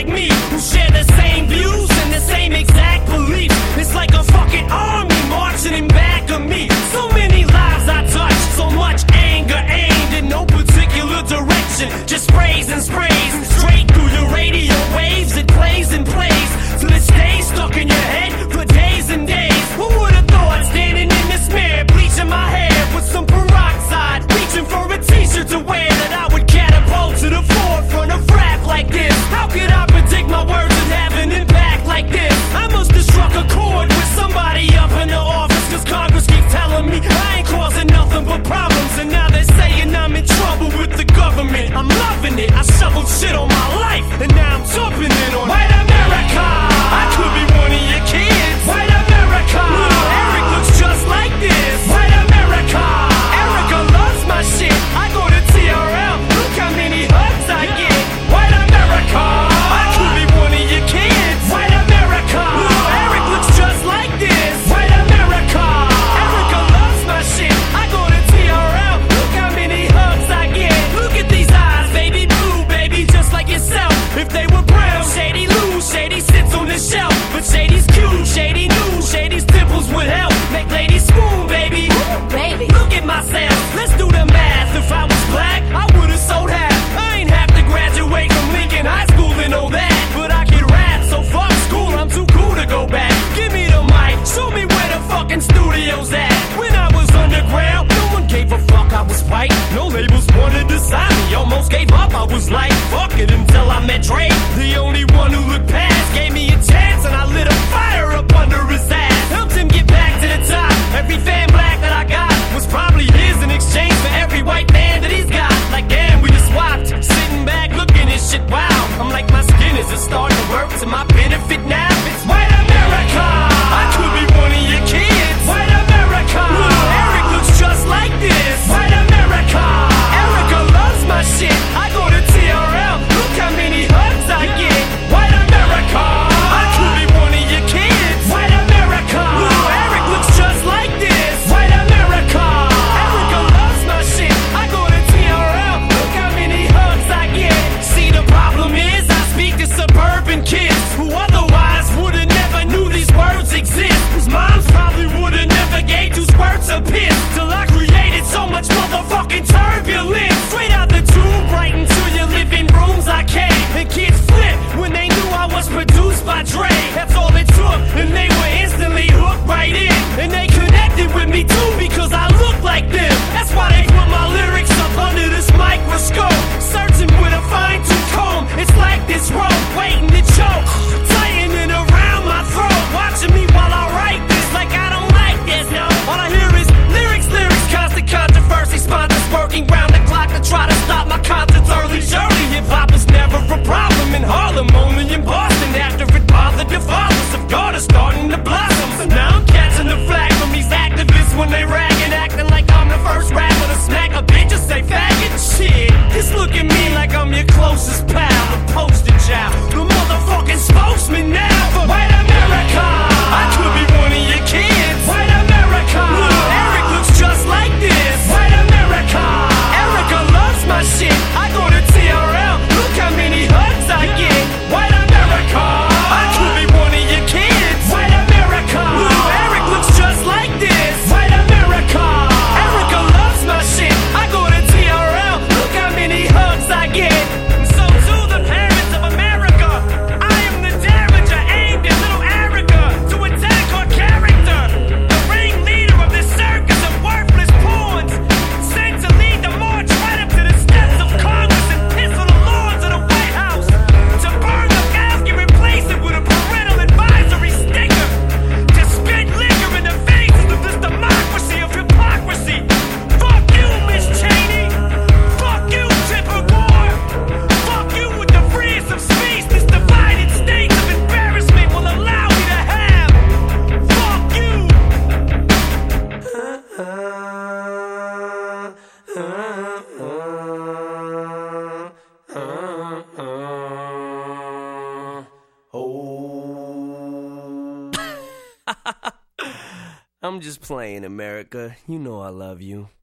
like me who share the same views and the same exact beliefs. It's like a fucking army marching in back of me. So many lives I touched, so much anger aimed in no particular direction. Just sprays and sprays straight through your radio waves. It plays and plays till it stays stuck in your head for days and days. Who would have thought standing in this mirror, bleaching my hair with some peroxide, reaching for a t-shirt to wear, that I would catapult to the forefront of rap like this? How could I predict my words and have an impact like this? I must have struck a chord with somebody up in the office, cause Congress keeps telling me I ain't causing nothing but problems. And now they're saying I'm in trouble with the government. I'm loving it, I shoveled shit on my life, and now I'm jumping in on White America. I could be one of your kids. White America. Eric looks just like this. White America. Erica loves my shit. I go to TRL, look how many hugs I get. White America. I could be one of your kids. White America. Eric looks just like this. White America. Erica loves my shit. I go to TRL, look how many hugs I get. Look at these eyes, baby blue, baby, just like yourself. If they were brown, Shady lose, Shady sits on the shelf. But Shady's cute, Shady knew, Shady's dimples would help make ladies swoon, baby. Ooh, baby, look at myself, let's do the math. If I was black, I would've sold half. I ain't have to graduate from Lincoln High School to know that. But I can rap, so fuck school, I'm too cool to go back. Give me the mic, show me where the fucking studio's at. When I was underground, no one gave a fuck I was white. No labels wanted to sign me, almost gave up. I was like, fuck it, until I met Dre, the only one who looked past. Gave me a chance and I lit a fire up under his ass. Helped him get back to the top. Every fan black that I got was probably his in exchange for every white man that he's got. Like damn, we just swapped. Sitting back looking at shit, wow. I'm like my skin is starting to work to my benefit now. It's White America. I could be one of your kids. White America. Eric looks just like this. White America. Erica loves my shit. I go to TRL, look how many hugs I get. White America. I could be one of your kids. White America. Eric looks just like this. White America. Erica loves my shit. I go to TRL, look how many hugs I get. See, the problem is I speak to suburban kids who otherwise would've never knew these words exist. Whose moms probably would've never gave 2 squirts of piss. Till I created so much motherfucking turbulence. Straight out the tube, right into your living rooms I came. And kids flipped when they knew I was produced by Dre. That's all it took, and they were instantly hooked right in. And they connected with me too because I look like them. That's why they put my lyrics up under this microscope. Searching with a fine-tooth comb. It's like this rope waiting to choke, tightening around my throat. Watching me while I write this like I don't like this, no. All I hear is lyrics, lyrics, constant controversy. Sponsors working round the clock to try to stop my concerts early. Surely hip-hop was never a problem in Harlem, only in Boston. After it bothered the fathers of God is starting to blossom. So now I'm catching the flag from these activists when they ragging, acting like I'm the first rapper to smack a bitch and say faggot. Shit, just look at me like I'm your closest pal, the poster child, the motherfucking spokesman now for White America. I could be one of your kids. White America. Eric looks just like this. White America. Erica loves my shit. I go to TRL, look how many hugs I get. White America. I could be one of your kids. White America. Eric looks just like this. White America. Erica loves my shit. I go to TRL, look how many hugs I get. And so to the parents of America, I am the damager aimed at little Erica to attack her character. The ringleader of this circus of worthless pawns, sent to lead the march right up to the steps of Congress and piss on the lawns of the White House. To burn the mask and replace it with a parental advisory sticker. To spit liquor in the faces of this democracy of hypocrisy. Fuck you, Miss Cheney. Fuck you, Tipper Gore. Fuck you with the freest of speech this divided state of embarrassment will allow me to have. Fuck you. I'm just playing, America. You know I love you.